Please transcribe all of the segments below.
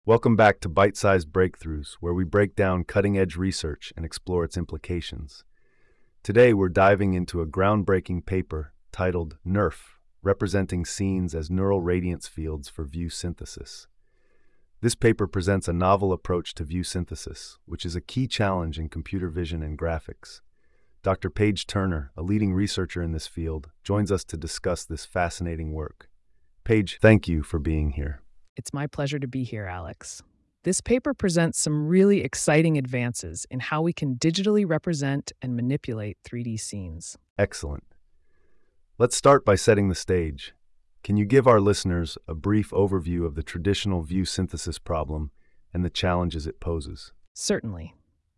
Welcome back to Bite-Sized Breakthroughs, where we break down cutting-edge research and explore its implications. Today, we're diving into a groundbreaking paper titled NERF, Representing Scenes as Neural Radiance Fields for View Synthesis. This paper presents a novel approach to view synthesis, which is a key challenge in computer vision and graphics. Dr. Paige Turner, a leading researcher in this field, joins us to discuss this fascinating work. Paige, thank you for being here. It's my pleasure to be here, Alex. This paper presents some really exciting advances in how we can digitally represent and manipulate 3D scenes. Excellent. Let's start by setting the stage. Can you give our listeners a brief overview of the traditional view synthesis problem and the challenges it poses? Certainly.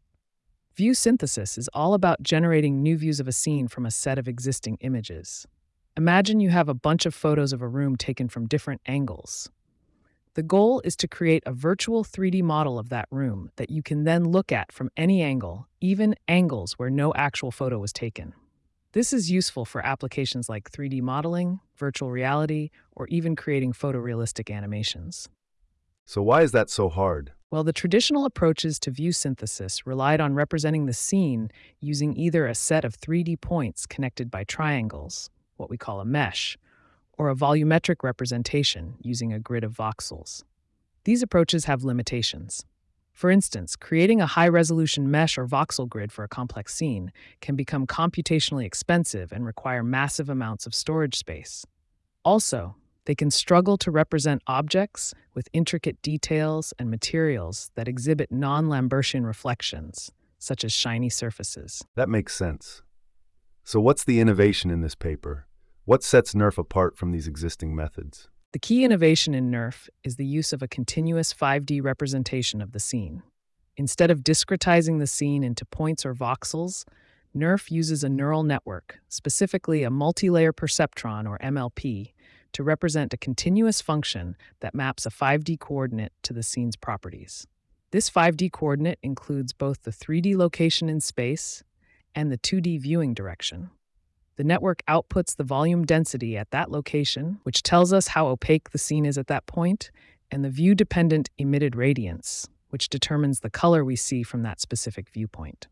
View synthesis is all about generating new views of a scene from a set of existing images. Imagine you have a bunch of photos of a room taken from different angles. The goal is to create a virtual 3D model of that room that you can then look at from any angle, even angles where no actual photo was taken. This is useful for applications like 3D modeling, virtual reality, or even creating photorealistic animations. So why is that so hard? Well, the traditional approaches to view synthesis relied on representing the scene using either a set of 3D points connected by triangles, what we call a mesh, or a volumetric representation using a grid of voxels. These approaches have limitations. For instance, creating a high-resolution mesh or voxel grid for a complex scene can become computationally expensive and require massive amounts of storage space. Also, they can struggle to represent objects with intricate details and materials that exhibit non-Lambertian reflections, such as shiny surfaces. That makes sense. So what's the innovation in this paper? What sets NERF apart from these existing methods? The key innovation in NERF is the use of a continuous 5D representation of the scene. Instead of discretizing the scene into points or voxels, NERF uses a neural network, specifically a multi-layer perceptron or MLP, to represent a continuous function that maps a 5D coordinate to the scene's properties. This 5D coordinate includes both the 3D location in space and the 2D viewing direction. The network outputs the volume density at that location, which tells us how opaque the scene is at that point, and the view-dependent emitted radiance, which determines the color we see from that specific viewpoint.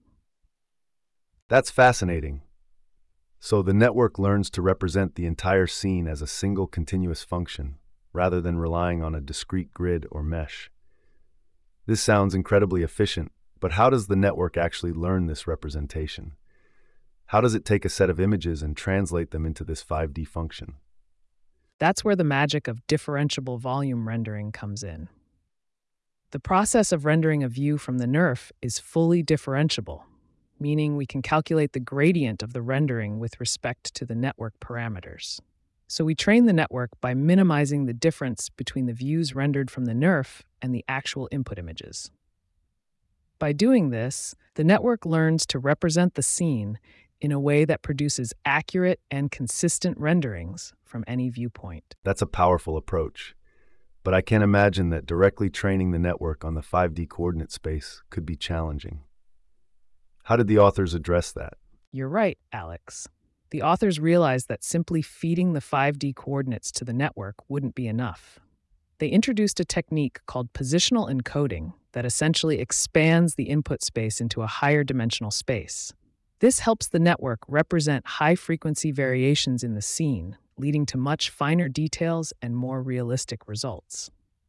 That's fascinating. So the network learns to represent the entire scene as a single continuous function, rather than relying on a discrete grid or mesh. This sounds incredibly efficient, but how does the network actually learn this representation? How does it take a set of images and translate them into this 5D function? That's where the magic of differentiable volume rendering comes in. The process of rendering a view from the NERF is fully differentiable, meaning we can calculate the gradient of the rendering with respect to the network parameters. So we train the network by minimizing the difference between the views rendered from the NERF and the actual input images. By doing this, the network learns to represent the scene in a way that produces accurate and consistent renderings from any viewpoint. That's a powerful approach, but I can imagine that directly training the network on the 5D coordinate space could be challenging. How did the authors address that? You're right, Alex. The authors realized that simply feeding the 5D coordinates to the network wouldn't be enough. They introduced a technique called positional encoding that essentially expands the input space into a higher dimensional space. This helps the network represent high-frequency variations in the scene, leading to much finer details and more realistic results.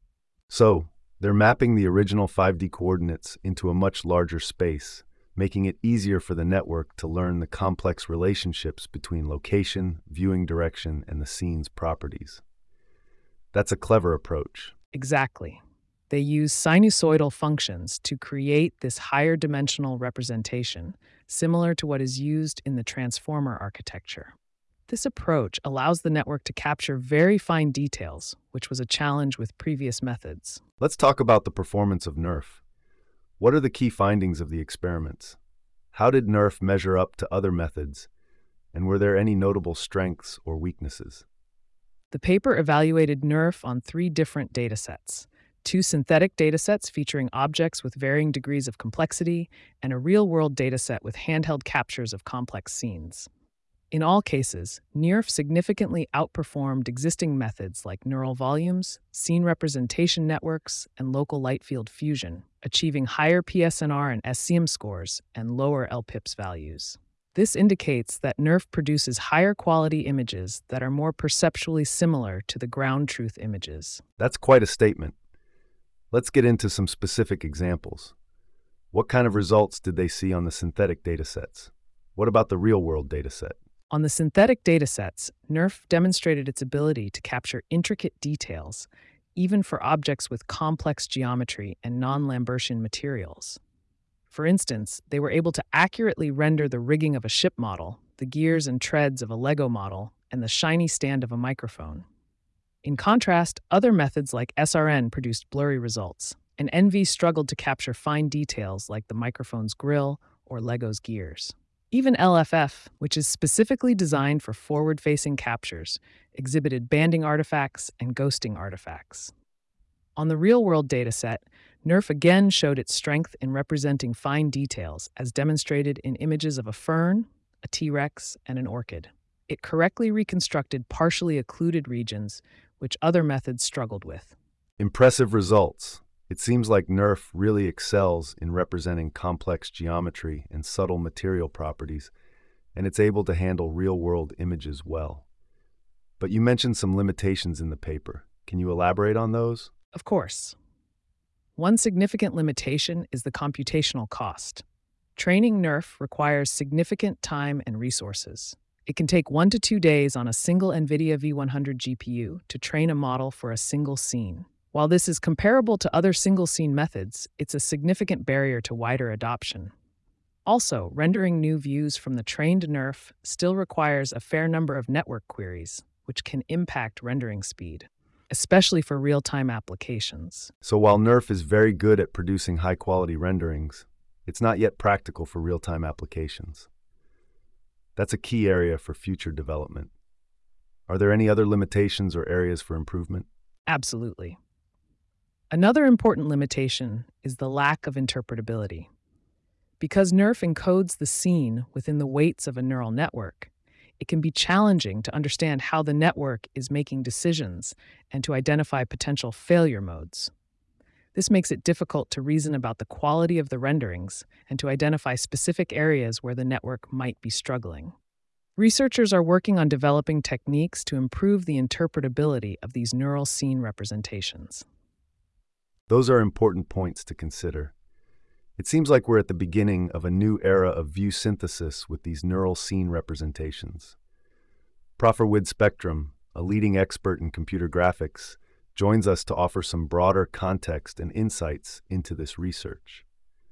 So, they're mapping the original 5D coordinates into a much larger space, making it easier for the network to learn the complex relationships between location, viewing direction, and the scene's properties. That's a clever approach. Exactly. They use sinusoidal functions to create this higher dimensional representation, similar to what is used in the transformer architecture. This approach allows the network to capture very fine details, which was a challenge with previous methods. Let's talk about the performance of NERF. What are the key findings of the experiments? How did NERF measure up to other methods? And were there any notable strengths or weaknesses? The paper evaluated NERF on 3 different datasets: 2 synthetic datasets featuring objects with varying degrees of complexity, and a real-world dataset with handheld captures of complex scenes. In all cases, NERF significantly outperformed existing methods like neural volumes, scene representation networks, and local light field fusion, achieving higher PSNR and SCM scores and lower LPIPS values. This indicates that NERF produces higher quality images that are more perceptually similar to the ground truth images. That's quite a statement. Let's get into some specific examples. What kind of results did they see on the synthetic datasets? What about the real-world dataset? On the synthetic datasets, NERF demonstrated its ability to capture intricate details, even for objects with complex geometry and non-Lambertian materials. For instance, they were able to accurately render the rigging of a ship model, the gears and treads of a Lego model, and the shiny stand of a microphone. In contrast, other methods like SRN produced blurry results, and NV struggled to capture fine details like the microphone's grill or Lego's gears. Even LFF, which is specifically designed for forward-facing captures, exhibited banding artifacts and ghosting artifacts. On the real-world dataset, NERF again showed its strength in representing fine details, as demonstrated in images of a fern, a T-Rex, and an orchid. It correctly reconstructed partially occluded regions, which other methods struggled with. Impressive results. It seems like NERF really excels in representing complex geometry and subtle material properties, and it's able to handle real-world images well. But you mentioned some limitations in the paper. Can you elaborate on those? Of course. One significant limitation is the computational cost. Training NERF requires significant time and resources. It can take 1 to 2 days on a single NVIDIA V100 GPU to train a model for a single scene. While this is comparable to other single-scene methods, it's a significant barrier to wider adoption. Also, rendering new views from the trained NERF still requires a fair number of network queries, which can impact rendering speed, especially for real-time applications. So while NERF is very good at producing high-quality renderings, it's not yet practical for real-time applications. That's a key area for future development. Are there any other limitations or areas for improvement? Absolutely. Another important limitation is the lack of interpretability. Because NERF encodes the scene within the weights of a neural network, it can be challenging to understand how the network is making decisions and to identify potential failure modes. This makes it difficult to reason about the quality of the renderings and to identify specific areas where the network might be struggling. Researchers are working on developing techniques to improve the interpretability of these neural scene representations. Those are important points to consider. It seems like we're at the beginning of a new era of view synthesis with these neural scene representations. Professor Wid Spectrum, a leading expert in computer graphics, joins us to offer some broader context and insights into this research.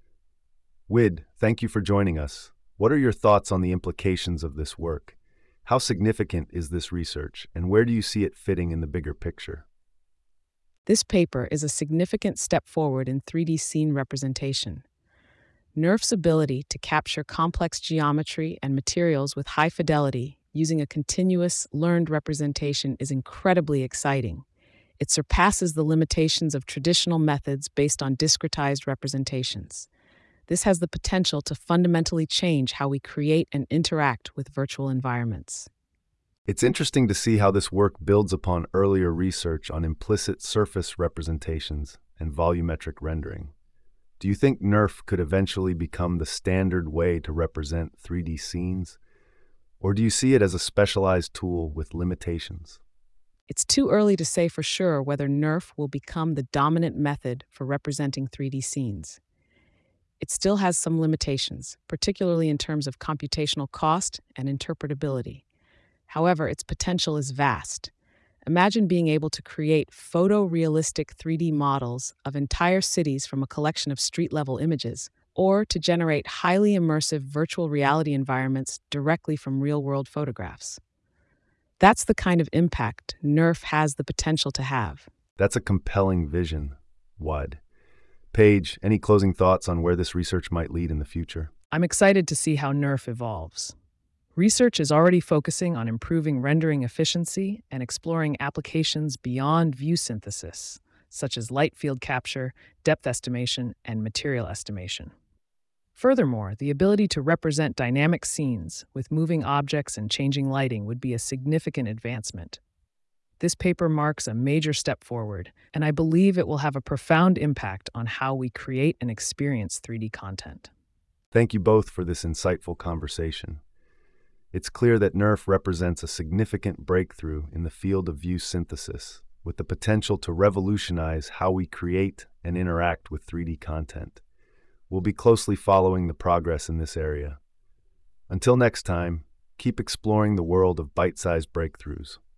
Wid, thank you for joining us. What are your thoughts on the implications of this work? How significant is this research, and where do you see it fitting in the bigger picture? This paper is a significant step forward in 3D scene representation. NERF's ability to capture complex geometry and materials with high fidelity using a continuous, learned representation is incredibly exciting. It surpasses the limitations of traditional methods based on discretized representations. This has the potential to fundamentally change how we create and interact with virtual environments. It's interesting to see how this work builds upon earlier research on implicit surface representations and volumetric rendering. Do you think NERF could eventually become the standard way to represent 3D scenes? Or do you see it as a specialized tool with limitations? It's too early to say for sure whether NERF will become the dominant method for representing 3D scenes. It still has some limitations, particularly in terms of computational cost and interpretability. However, its potential is vast. Imagine being able to create photorealistic 3D models of entire cities from a collection of street-level images, or to generate highly immersive virtual reality environments directly from real-world photographs. That's the kind of impact NERF has the potential to have. That's a compelling vision, Wad. Paige, any closing thoughts on where this research might lead in the future? I'm excited to see how NERF evolves. Research is already focusing on improving rendering efficiency and exploring applications beyond view synthesis, such as light field capture, depth estimation, and material estimation. Furthermore, the ability to represent dynamic scenes with moving objects and changing lighting would be a significant advancement. This paper marks a major step forward, and I believe it will have a profound impact on how we create and experience 3D content. Thank you both for this insightful conversation. It's clear that NERF represents a significant breakthrough in the field of view synthesis, with the potential to revolutionize how we create and interact with 3D content. We'll be closely following the progress in this area. Until next time, keep exploring the world of bite-sized breakthroughs.